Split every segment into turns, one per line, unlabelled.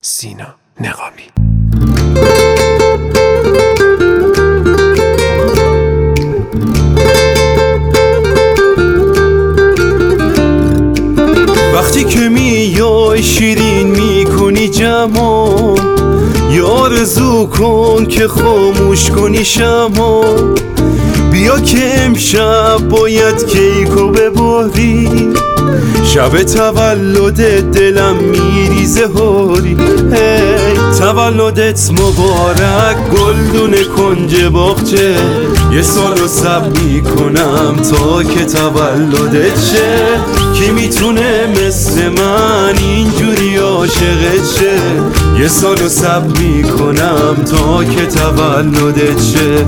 سینا نقابی.
وقتی که میای شیرین میکنی جمال، یا آرزو کن که خاموش کنی شمع. بیا که امشب باید کیکو بباری، شب تولد دلم میریزه هاری. هی تولدت مبارک گلدون کنج باغچه، یه سالو صبر میکنم تا که تولدت شه. کی میتونه مثل من اینجوری عاشقت شه؟ یه سالو صبر میکنم تا که تولدت شه.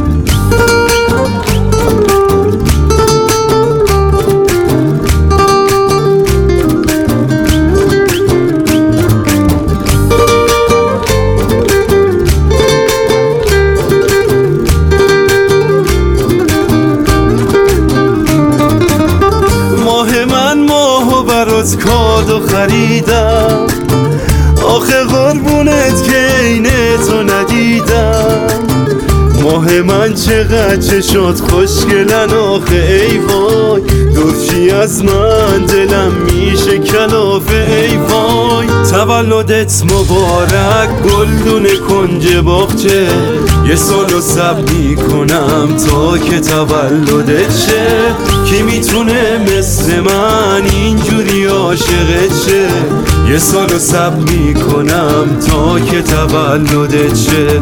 برات کادو خریدم، آخه قربونت که عین تو ندیدم. ماه من چقدر چشات خوشگلن آخه ای وای، دورشی از من دلم میشه کلافه ای وای. تولدت مبارک گلدون کنج باغچه، یه سالو صبر میکنم تا که تولدت شه. کی میتونه مثل من اینجوری عاشقت شه؟ یه سالو صبر میکنم تا که تولدت شه.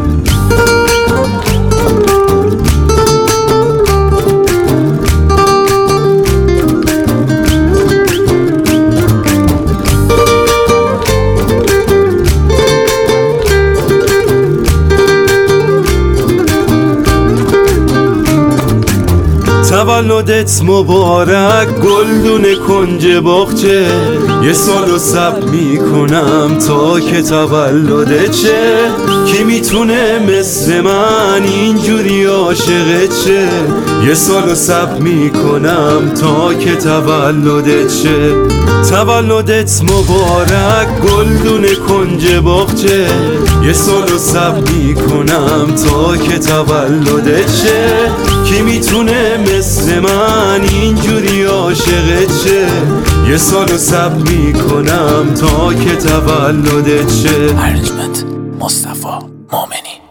تولدت مبارک گلدون کنج باغچه، یه سالو صبر میکنم تا که تولدت شه. کی میتونه مثل من اینجوری عاشقت شه؟ یه سالو صبر میکنم تا که تولدت شه. تولدت مبارک گلدون کنج باغچه، یه سالو صبر میکنم تا که تولدت شه. کی میتونه مثل من اینجوری عاشقت شه؟ یه سالو صبر میکنم تا که تولدت شه.
ارجمند مصطفی مومنی.